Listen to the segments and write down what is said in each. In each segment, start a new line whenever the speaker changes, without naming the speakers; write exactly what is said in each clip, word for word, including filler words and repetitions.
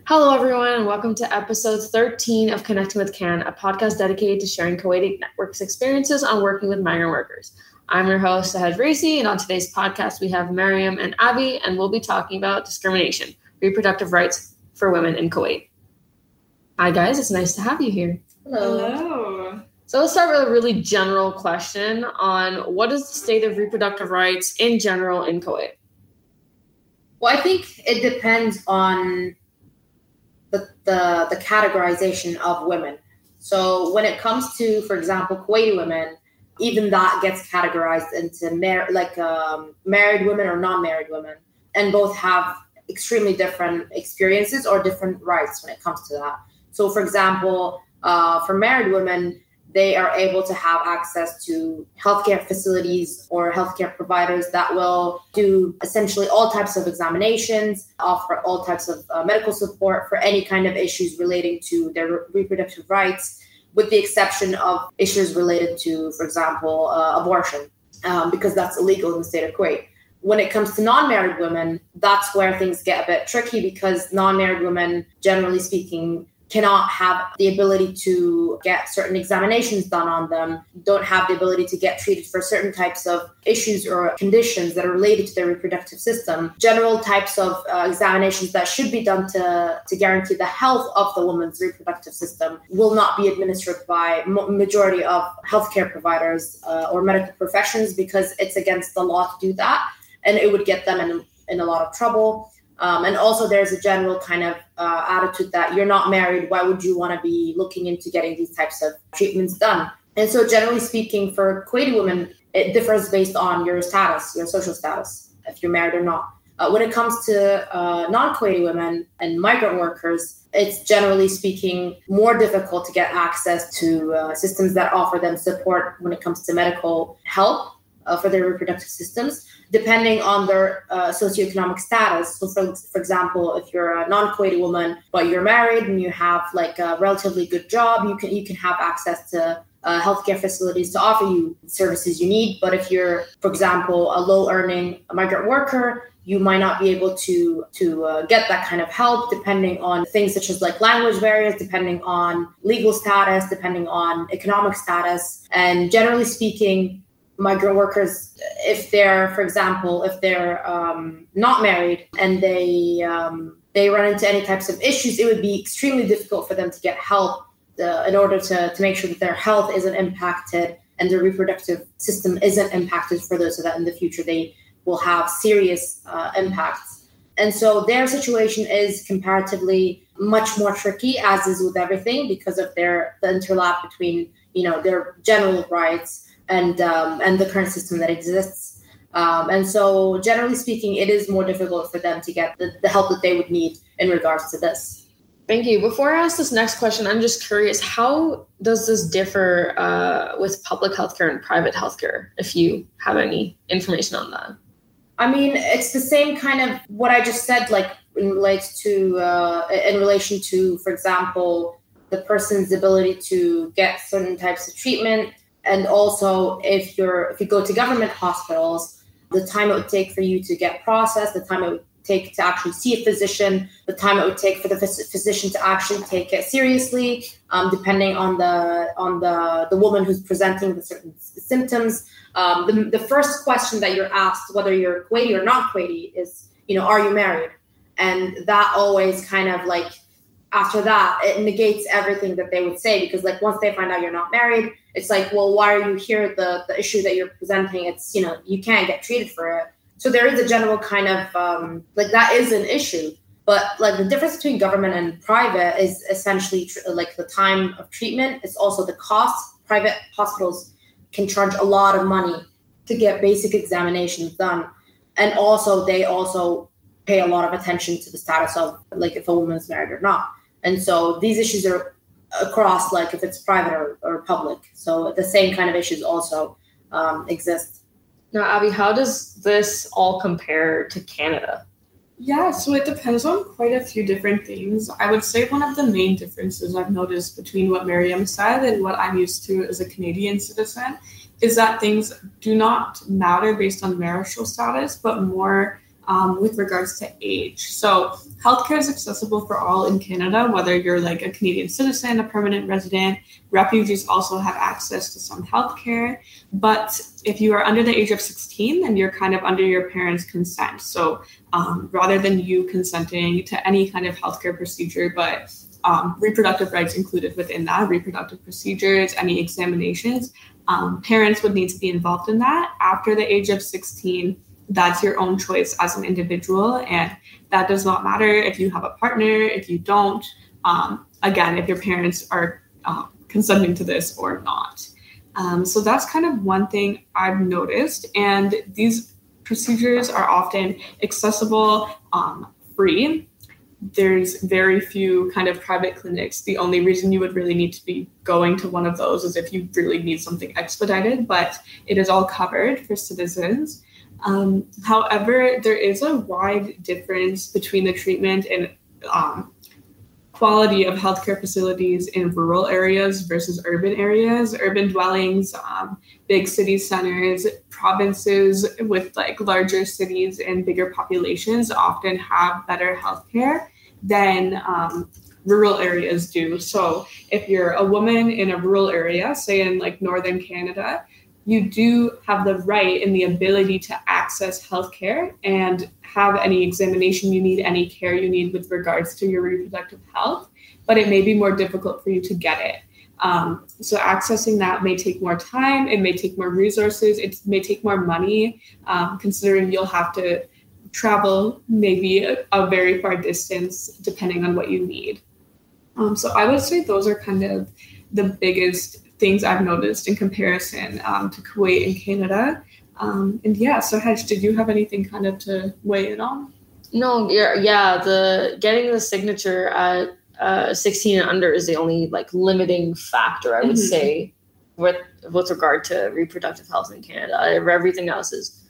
Hello, everyone, and welcome to episode thirteen of Connecting with CAN, a podcast dedicated to sharing Kuwaiti Network's experiences on working with migrant workers. I'm your host, Sahaj Raisi, and on today's podcast, we have Mariam and Abby, and we'll be talking about discrimination, reproductive rights for women in Kuwait. Hi, guys. It's nice to have you here.
Hello. Hello.
So let's start with a really general question on what is the state of reproductive rights in general in Kuwait?
Well, I think it depends on the, the the categorization of women. So when it comes to, for example, Kuwaiti women, even that gets categorized into mar- like um, married women or non-married women, and both have extremely different experiences or different rights when it comes to that. So, for example, uh, for married women, they are able to have access to healthcare facilities or healthcare providers that will do essentially all types of examinations, offer all types of uh, medical support for any kind of issues relating to their re- reproductive rights, with the exception of issues related to, for example, uh, abortion, um, because that's illegal in the state of Kuwait. When it comes to non-married women, that's where things get a bit tricky, because non-married women, generally speaking, cannot have the ability to get certain examinations done on them, don't have the ability to get treated for certain types of issues or conditions that are related to their reproductive system. General types of uh, examinations that should be done to, to guarantee the health of the woman's reproductive system will not be administered by m- majority of healthcare providers uh, or medical professions, because it's against the law to do that, and it would get them in, in a lot of trouble. Um, and also there's a general kind of uh, attitude that you're not married, why would you want to be looking into getting these types of treatments done? And so generally speaking, for Kuwaiti women, it differs based on your status, your social status, if you're married or not. Uh, when it comes to uh, non-Kuwaiti women and migrant workers, it's generally speaking more difficult to get access to uh, systems that offer them support when it comes to medical help uh, for their reproductive systems, depending on their uh, socioeconomic status. So, for, for example, if you're a non-Kuwaiti woman, but you're married and you have like a relatively good job, you can you can have access to uh, healthcare facilities to offer you services you need. But if you're, for example, a low-earning migrant worker, you might not be able to to uh, get that kind of help, depending on things such as like language barriers, depending on legal status, depending on economic status. And generally speaking, migrant workers, if they're, for example, if they're um, not married and they um, they run into any types of issues, it would be extremely difficult for them to get help uh, in order to, to make sure that their health isn't impacted and their reproductive system isn't impacted for those, so that in the future they will have serious uh, impacts. And so their situation is comparatively much more tricky, as is with everything, because of their the interlap between, you know, their general rights and um, and the current system that exists. Um, and so generally speaking, it is more difficult for them to get the, the help that they would need in regards to this.
Thank you. Before I ask this next question, I'm just curious, how does this differ uh, with public healthcare and private healthcare, if you have any information on that?
I mean, it's the same kind of what I just said, like in relates to uh, in relation to, for example, the person's ability to get certain types of treatment. And also, if you're if you go to government hospitals, the time it would take for you to get processed, the time it would take to actually see a physician, the time it would take for the phys- physician to actually take it seriously, um, depending on the on the, the woman who's presenting with certain symptoms. Um, the, the first question that you're asked, whether you're Kuwaiti or not Kuwaiti, is, you know, are you married? And that always kind of like, after that, it negates everything that they would say, because like once they find out you're not married, it's like, well, why are you here? The the issue that you're presenting, it's, you know, you can't get treated for it. So there is a general kind of um, like that is an issue. But like the difference between government and private is essentially tr- like the time of treatment. It's also the cost. Private hospitals can charge a lot of money to get basic examinations done. And also they also pay a lot of attention to the status of like if a woman is married or not. And so these issues are across, like if it's private or, or public. So the same kind of issues also um, exist.
Now, Abby, how does this all compare to Canada?
Yeah, so it depends on quite a few different things. I would say one of the main differences I've noticed between what Mariam said and what I'm used to as a Canadian citizen is that things do not matter based on marital status, but more um, with regards to age. So healthcare is accessible for all in Canada, whether you're like a Canadian citizen, a permanent resident. Refugees also have access to some healthcare. But if you are under the age of sixteen, then you're kind of under your parents' consent. So um, rather than you consenting to any kind of healthcare procedure, but um, reproductive rights included within that, reproductive procedures, any examinations, um, parents would need to be involved in that. After the age of sixteen, that's your own choice as an individual. And that does not matter if you have a partner, if you don't, um, again, if your parents are uh, consenting to this or not. Um, so that's kind of one thing I've noticed. And these procedures are often accessible, um, free. There's very few kind of private clinics. The only reason you would really need to be going to one of those is if you really need something expedited, but it is all covered for citizens. Um, however, there is a wide difference between the treatment and um, quality of healthcare facilities in rural areas versus urban areas. Urban dwellings, um, big city centers, provinces with like larger cities and bigger populations often have better healthcare than um, rural areas do. So if you're a woman in a rural area, say in like northern Canada, you do have the right and the ability to access healthcare and have any examination you need, any care you need with regards to your reproductive health, but it may be more difficult for you to get it. Um, so accessing that may take more time, it may take more resources, it may take more money, um, considering you'll have to travel maybe a, a very far distance depending on what you need. Um, so I would say those are kind of the biggest things I've noticed in comparison um, to Kuwait and Canada. Um, and yeah, so Hedge, did you have anything kind of to weigh in on?
No, yeah, yeah. The getting the signature at uh, sixteen and under is the only like limiting factor, I would mm-hmm. say, with with regard to reproductive health in Canada. Everything else is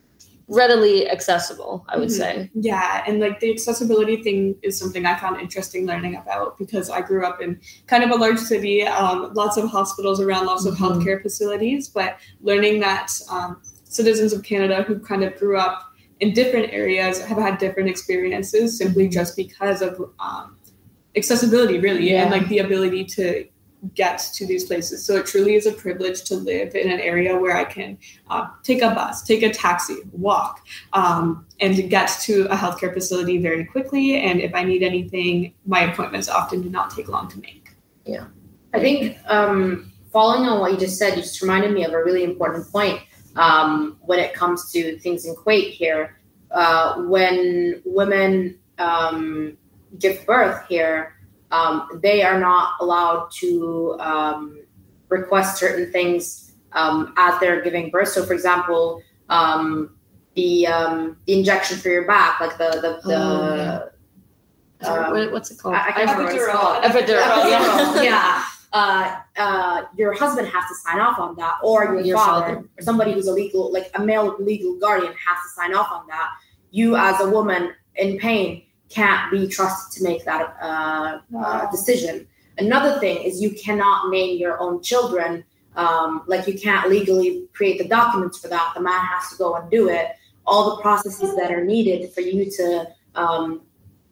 readily accessible, I would mm-hmm. say.
Yeah, and like the accessibility thing is something I found interesting learning about because I grew up in kind of a large city, um, lots of hospitals around, lots of mm-hmm. healthcare facilities, but learning that um, citizens of Canada who kind of grew up in different areas have had different experiences simply just because of um, accessibility, really, yeah. and like the ability to get to these places. So it truly is a privilege to live in an area where I can uh, take a bus, take a taxi, walk, um, and to get to a healthcare facility very quickly. And if I need anything, my appointments often do not take long to make.
Yeah. I think um, following on what you just said, you just reminded me of a really important point um, when it comes to things in Kuwait here. Uh, when women um, give birth here, Um, they are not allowed to um, request certain things um, as they're giving birth. So, for example, um, the um, the injection for your back, like the the, the
oh, yeah. um, what's it called?
I, I
Epidural. Epidural.
Yeah. yeah. Uh, uh, your husband has to sign off on that, or your, your father, father, or somebody who's a legal, like a male legal guardian, has to sign off on that. You, as a woman in pain, can't be trusted to make that uh, uh, decision. Another thing is you cannot name your own children. Um, like you can't legally create the documents for that. The man has to go and do it. All the processes that are needed for you to um,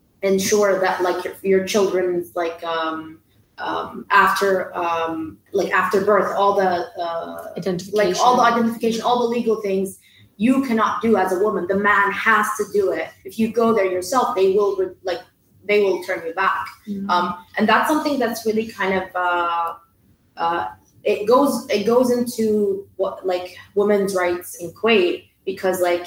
ensure that like your, your children's like um, um, after um, like after birth, all the uh,
identification,
like all the identification, all the legal things. You cannot do as a woman. The man has to do it. If you go there yourself, they will re- like they will turn you back. Mm-hmm. Um, and that's something that's really kind of uh, uh, it goes it goes into what like women's rights in Kuwait because like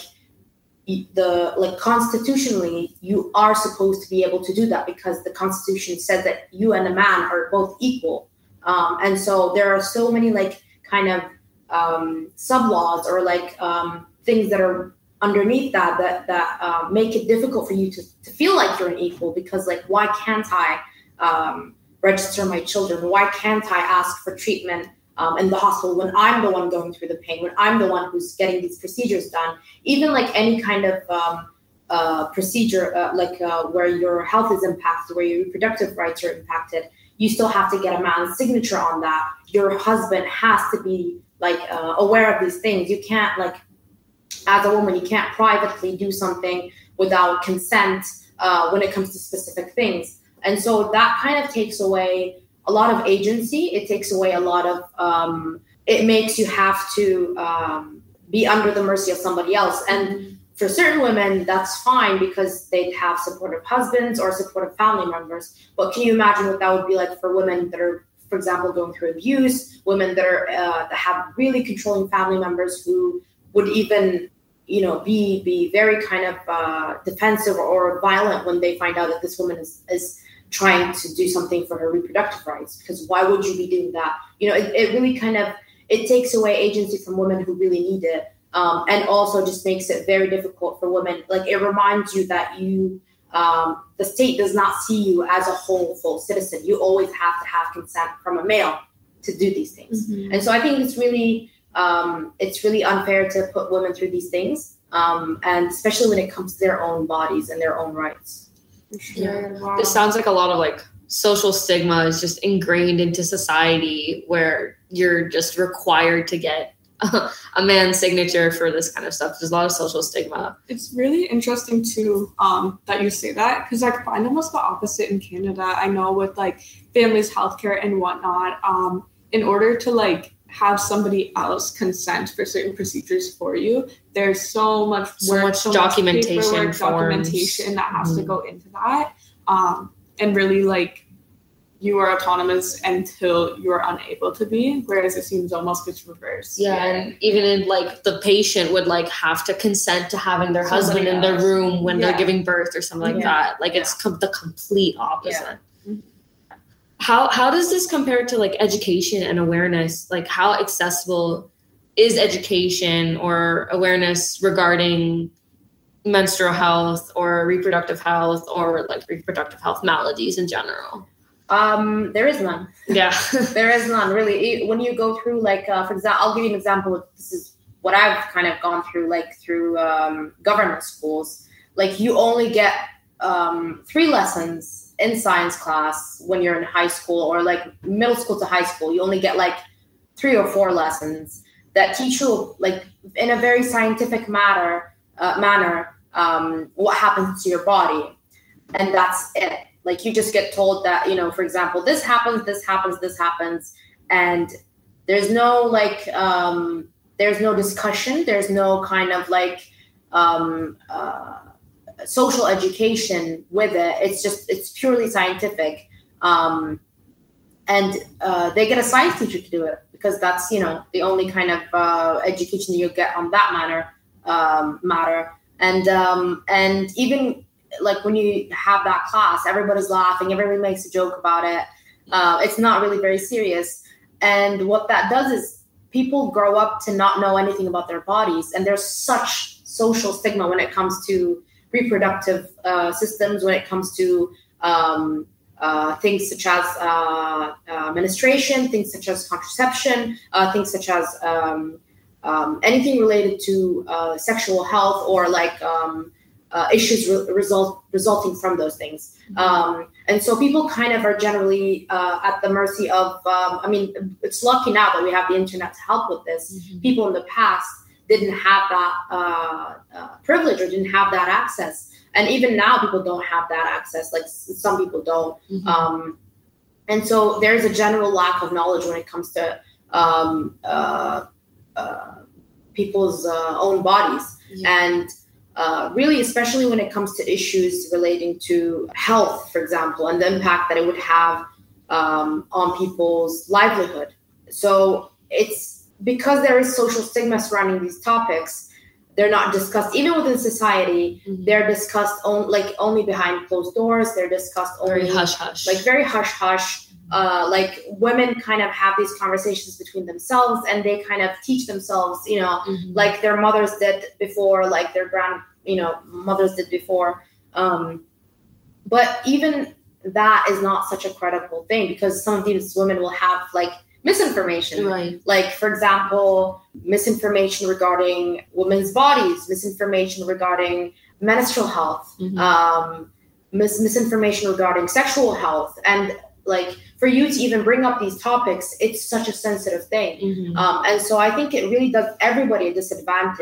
the like constitutionally you are supposed to be able to do that because the constitution said that you and a man are both equal. Um, and so there are so many like kind of um, sub laws or like um, things that are underneath that that that uh, make it difficult for you to, to feel like you're an equal because like why can't I um, register my children? Why can't I ask for treatment um, in the hospital when I'm the one going through the pain, when I'm the one who's getting these procedures done? Even like any kind of um, uh, procedure uh, like uh, where your health is impacted, where your reproductive rights are impacted, you still have to get a man's signature on that. Your husband has to be like uh, aware of these things. You can't like as a woman, you can't privately do something without consent uh, when it comes to specific things. And so that kind of takes away a lot of agency. It takes away a lot of, um, it makes you have to um, be under the mercy of somebody else. And for certain women, that's fine because they'd have supportive husbands or supportive family members. But can you imagine what that would be like for women that are, for example, going through abuse, women that are uh, that have really controlling family members who would even, you know, be be very kind of uh, defensive or violent when they find out that this woman is, is trying to do something for her reproductive rights? Because why would you be doing that? You know, it, it really kind of, it takes away agency from women who really need it. Um, and also just makes it very difficult for women. Like, it reminds you that you, um, the state does not see you as a whole, full citizen. You always have to have consent from a male to do these things. Mm-hmm. And so I think it's really, um, it's really unfair to put women through these things. Um, and especially when it comes to their own bodies and their own rights.
Yeah. Wow. This sounds like a lot of like social stigma is just ingrained into society where you're just required to get a man's signature for this kind of stuff. There's a lot of social stigma.
It's really interesting too um, that you say that, because I find almost the opposite in Canada. I know with like families' healthcare and whatnot, um, in order to like have somebody else consent for certain procedures for you, there's so much
so
work,
much
so
documentation,
much paperwork,
forms.
documentation that has
mm-hmm.
to go into that, um, and really like. You are autonomous until you're unable to be, whereas it seems almost it's reversed.
Yeah, and even in like the patient would like have to consent to having their
Somebody
husband in their
else.
room when
Yeah.
they're giving birth or something like
Yeah.
that. Like
Yeah.
it's com- the complete opposite.
Yeah.
How how does this compare to like education and awareness? Like how accessible is education or awareness regarding menstrual health or reproductive health or like reproductive health maladies in general?
Um, there is none.
Yeah.
There is none, really. When you go through, like, uh, for example, I'll give you an example. This is what I've kind of gone through, like, through um, government schools. Like, you only get um, three lessons in science class when you're in high school, or, like, middle school to high school. You only get, like, three or four lessons that teach you, like, in a very scientific matter, uh, manner, um, what happens to your body. And that's it. Like, you just get told that, you know, for example, this happens, this happens, this happens. And there's no, like, um, there's no discussion. There's no kind of, like, um, uh, social education with it. It's just, it's purely scientific. Um, and uh, they get a science teacher to do it because that's, you know, the only kind of uh, education that you get on that matter, um, matter. And um, and even... like when you have that class, everybody's laughing, everybody makes a joke about it. Uh, it's not really very serious. And what that does is people grow up to not know anything about their bodies. And there's such social stigma when it comes to reproductive uh, systems, when it comes to um, uh, things such as uh, uh, menstruation, things such as contraception, uh, things such as um, um, anything related to uh, sexual health or like um, Uh, issues re- result resulting from those things. Um, and so people kind of are generally uh, at the mercy of, um, I mean, it's lucky now that we have the internet to help with this. Mm-hmm. People in the past didn't have that uh, uh, privilege or didn't have that access. And even now people don't have that access. Like some people don't. Mm-hmm. Um, and so there's a general lack of knowledge when it comes to um, uh, uh, people's uh, own bodies. Yeah. And Uh, really, especially when it comes to issues relating to health, for example, and the impact that it would have um, on people's livelihood. So it's because there is social stigma surrounding these topics, they're not discussed, even within society, mm-hmm. they're discussed on, like only behind closed doors. They're discussed only
very hush hush,
like very hush hush. Uh, like women kind of have these conversations between themselves and they kind of teach themselves, you know, mm-hmm. like their mothers did before, like their grand, you know, mothers did before. Um, but even that is not such a credible thing because some of these women will have like misinformation.
Right.
Like, for example, misinformation regarding women's bodies, misinformation regarding menstrual health, mm-hmm. um, mis- misinformation regarding sexual health. And like for you to even bring up these topics, it's such a sensitive thing. Mm-hmm. Um, and so I think it really does everybody a disadvantage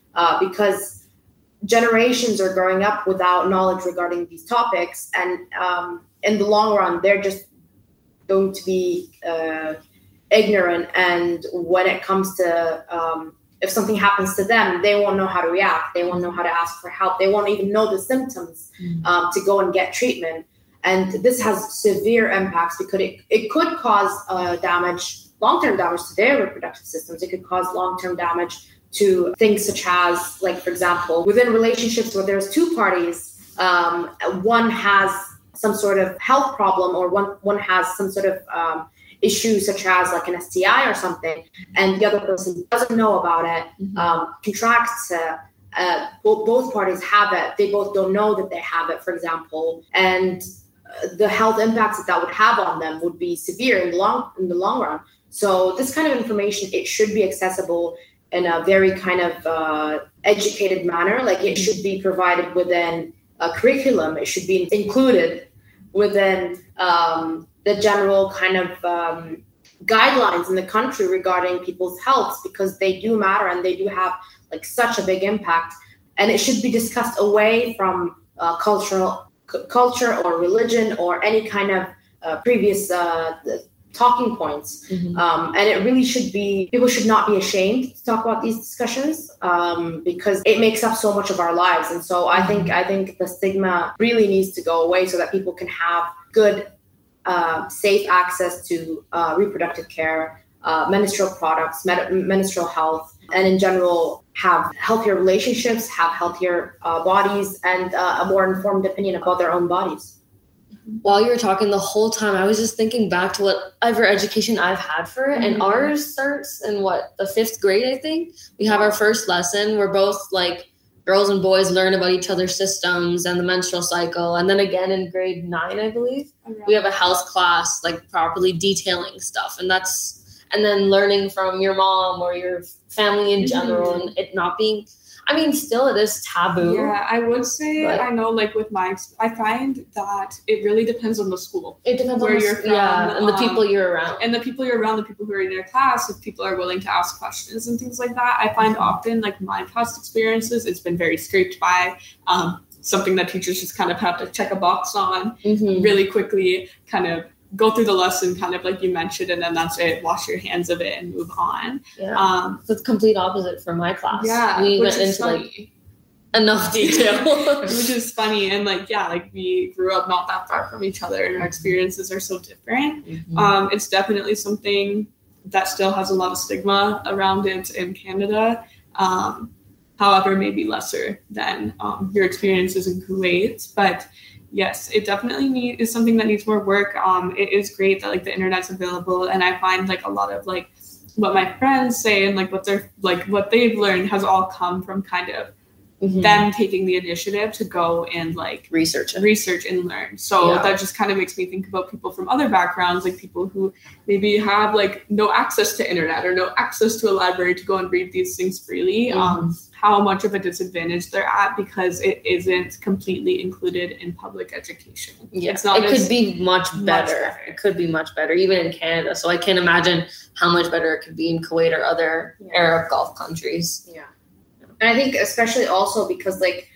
uh, because generations are growing up without knowledge regarding these topics, and um, in the long run, they're just going to be uh, ignorant. And when it comes to um, if something happens to them, they won't know how to react. They won't know how to ask for help. They won't even know the symptoms um, to go and get treatment. And this has severe impacts because it, it could cause uh, damage, long-term damage to their reproductive systems. It could cause long-term damage to things such as, like, for example, within relationships where there's two parties, um, one has some sort of health problem, or one, one has some sort of um, issue such as like an S T I or something, and the other person doesn't know about it, mm-hmm. um, contracts uh, uh, both, both parties have it. They both don't know that they have it, for example, and uh, the health impacts that that would have on them would be severe in the long in the long run. So this kind of information, it should be accessible in a very kind of uh, educated manner. Like, it should be provided within a curriculum. It should be included within um, the general kind of um, guidelines in the country regarding people's health, because they do matter and they do have like such a big impact. And it should be discussed away from uh, cultural c- culture or religion or any kind of uh, previous uh, talking points. Mm-hmm. Um, and it really should be, people should not be ashamed to talk about these discussions um, because it makes up so much of our lives. And so I think, I think the stigma really needs to go away so that people can have good, uh, safe access to uh, reproductive care, uh, menstrual products, med- menstrual health, and in general have healthier relationships, have healthier uh, bodies, and uh, a more informed opinion about their own bodies.
While you were talking the whole time, I was just thinking back to whatever education I've had for it. Mm-hmm. And ours starts in what, the fifth grade, I think. We have our first lesson. We're both like girls and boys learn about each other's systems and the menstrual cycle. And then again in grade nine, I believe, okay. we have a health class, like properly detailing stuff. And that's, and then learning from your mom or your family in general, mm-hmm. and it not being, I mean, still it is taboo.
Yeah, I would say, but I know, like with my, I find that it really depends on the school.
It depends
where
on
you're
the,
from,
yeah, and the
um,
people you're around.
And the people you're around, the people who are in your class, if people are willing to ask questions and things like that. I find often, like my past experiences, it's been very scraped by, um, something that teachers just kind of have to check a box on mm-hmm. really quickly, kind of go through the lesson, kind of like you mentioned, and then that's it, wash your hands of it and move on.
Yeah.
Um,
so it's complete opposite from my class.
Yeah.
We
which
went
is
into
funny.
like enough detail.
Which is funny. And like, yeah, like we grew up not that far from each other and our experiences are so different. Mm-hmm. Um, it's definitely something that still has a lot of stigma around it in Canada. Um, however, maybe lesser than um, your experiences in Kuwait. But yes, it definitely need, is something that needs more work. Um, it is great that like the internet's available, and I find like a lot of like what my friends say and like what they're like what they've learned has all come from kind of mm-hmm. them taking the initiative to go and like
research it.
research and learn. So
yeah.
that just kind of makes me think about people from other backgrounds, like people who maybe have like no access to internet or no access to a library to go and read these things freely. Mm-hmm. Um, how much of a disadvantage they're at because it isn't completely included in public education.
Yeah,
it's not
it could be much better.
much better.
It could be much better, even in Canada. So I can't imagine how much better it could be in Kuwait or other yeah. Arab Gulf countries.
Yeah. And I think especially also because like,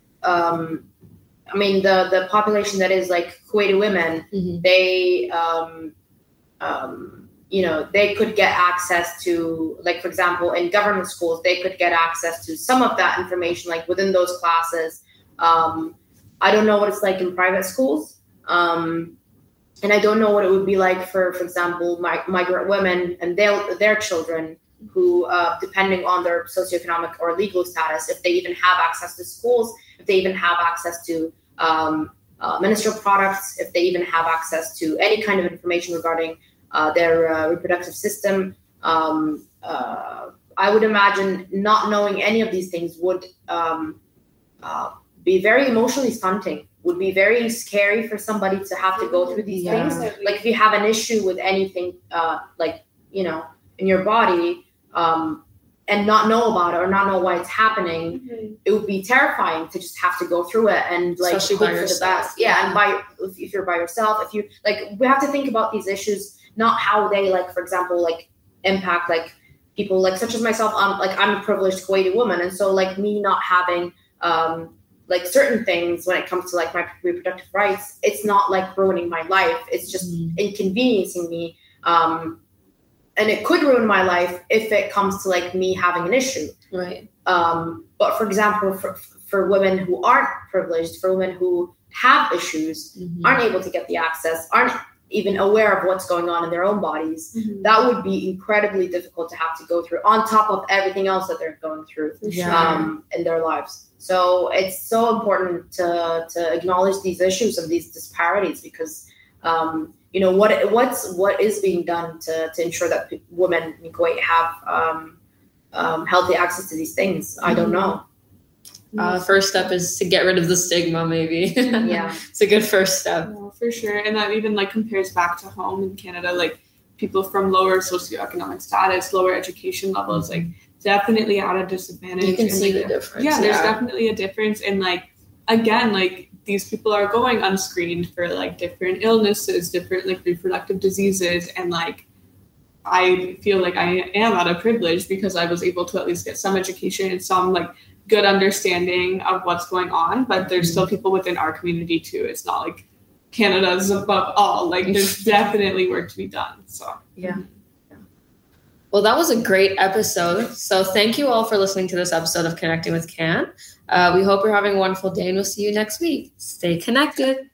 um, I mean, the, the population that is like Kuwaiti women, mm-hmm. they, um, um, you know, they could get access to, like, for example, in government schools, they could get access to some of that information, like within those classes. Um, I don't know what it's like in private schools. Um, and I don't know what it would be like for, for example, mi- migrant women and their, their children who, uh, depending on their socioeconomic or legal status, if they even have access to schools, if they even have access to um, uh, menstrual products, if they even have access to any kind of information regarding Uh, their uh, reproductive system. Um, uh, I would imagine not knowing any of these things would um, uh, be very emotionally stunting, would be very scary for somebody to have to go through these yeah. things. Like if you have an issue with anything, uh, like, you know, in your body um, and not know about it or not know why it's happening, mm-hmm. it would be terrifying to just have to go through it and like
Especially
hope
by
for
yourself.
the best. Yeah, yeah. And by if, if you're by yourself, if you like, we have to think about these issues, not how they like, for example, like impact like people like such as myself, I'm like I'm a privileged Kuwaiti woman, and so like me not having um, like certain things when it comes to like my reproductive rights, it's not like ruining my life. It's just mm. inconveniencing me. Um, and it could ruin my life if it comes to like me having an issue.
Right.
Um, but for example, for, for women who aren't privileged, for women who have issues, mm-hmm. aren't able to get the access, aren't even aware of what's going on in their own bodies, mm-hmm. that would be incredibly difficult to have to go through on top of everything else that they're going through yeah. um, in their lives. So it's so important to to acknowledge these issues and these disparities because, um, you know, what what's what is being done to, to ensure that women in Kuwait have um, um, healthy access to these things? I don't know.
Uh, first step is to get rid of the stigma, maybe.
Yeah.
It's a good first step.
Yeah, for sure. And that even like compares back to home in Canada, like people from lower socioeconomic status, lower education levels, like definitely at a disadvantage.
You can
and,
see
like,
the difference.
Yeah, there's
yeah.
definitely a difference. And like, again, like these people are going unscreened for like different illnesses, different like reproductive diseases. And like, I feel like I am at a privilege because I was able to at least get some education and some like good understanding of what's going on, but there's still people within our community too. It's not like Canada's above all. Like there's definitely work to be done. So
yeah.
Well, that was a great episode. So thank you all for listening to this episode of Connecting with Can. Uh, we hope you're having a wonderful day and we'll see you next week. Stay connected.